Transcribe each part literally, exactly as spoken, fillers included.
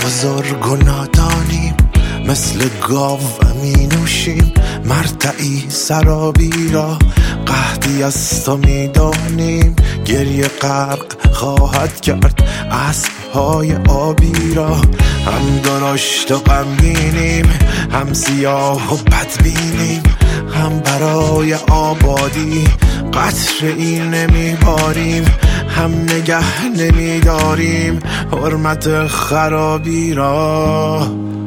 بزرگ و نادانیم، مثل گاو می نوشیم مرتعی سرابی را. قحطی از تو می دانیم، گریه غرق خواهد کرد اسب‌های آبی را. هم درشت و غمگینیم، هم سیاه و بدبینیم، هم برای آبادی قطره‌ای نمیباریم، هم نگه نمیداریم حرمت خرابی را.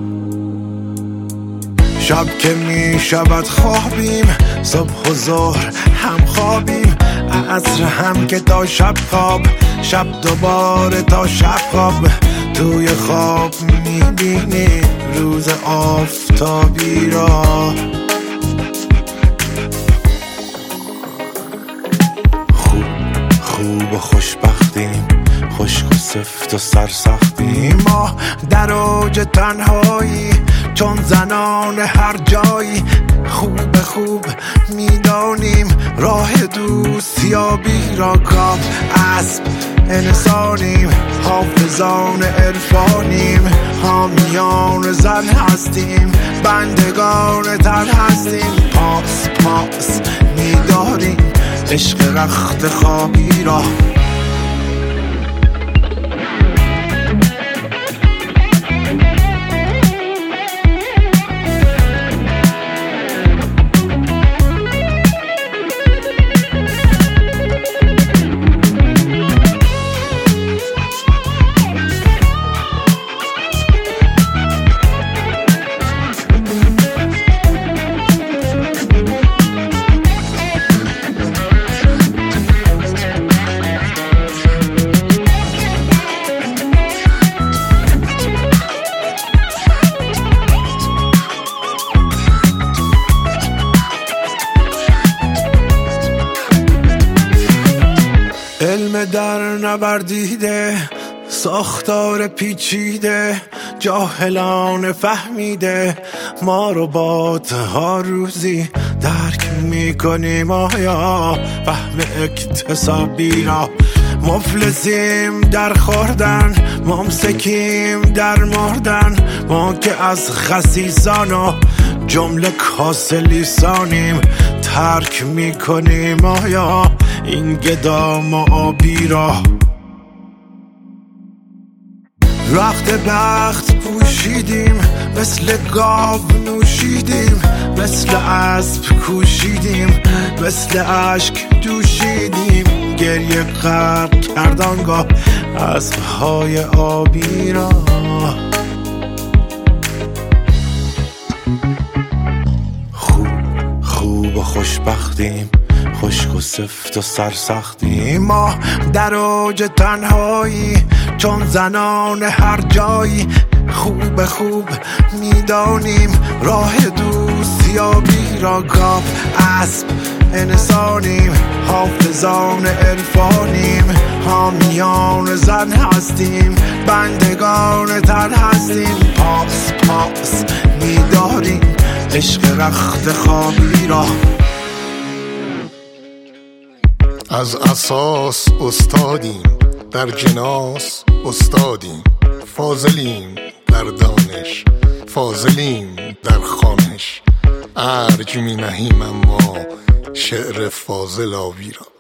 شب که می شود خوابیم، صبح و ظهر هم خوابیم، عصر هم که تا شب خواب، شب دوباره تا شب خواب. توی خواب می بینیم روز آفتابی را. خوب خوب و خوشبختیم، خشک و سفت و سرسختیم، ما در اوج تنهایی چون زنان هر جایی. خوب خوب میدانیم راه دوستیابی را. کام اسب انسانیم، حافظان عرفانیم، حامیان زن هستیم، بندگان تن هستیم. پاس پاس میداریم عشق رخت خوابی را. علم در نوردیده، ساختار پیچیده، جاهلان فهمیده، ما ربات ها روزی درک میکنیم آیا فهم اکتسابی را. مفلسیم در خوردن، ممسکیم در مردن، ما که از خسیسان و جمله کاسه لیسانیم ترک میکنیم آیا این گدام و آبی را. رخت بخت پوشیدیم، مثل گاو نوشیدیم، مثل اسب کوشیدیم، مثل اشک دوشیدیم، گریه غرق کردانگاه اسب‌های آبی را. خوب خوب و خوشبختیم، خشک و سفت و سرسختیم، ما در اوج تنهایی چون زنان هر جایی. خوب خوب میدانیم راه دوستیابی را. گاو اسب انسانیم، حافظان عرفانیم، حامیان زن هستیم، بندگان تن هستیم. پاس پاس میداریم عشق رخت خوابی را. از اساس استادیم، در جناس استادیم، فاضلیم در دانش، فاضلیم در خوانش. ارج می نهیم اما شعر فاضل آبی را.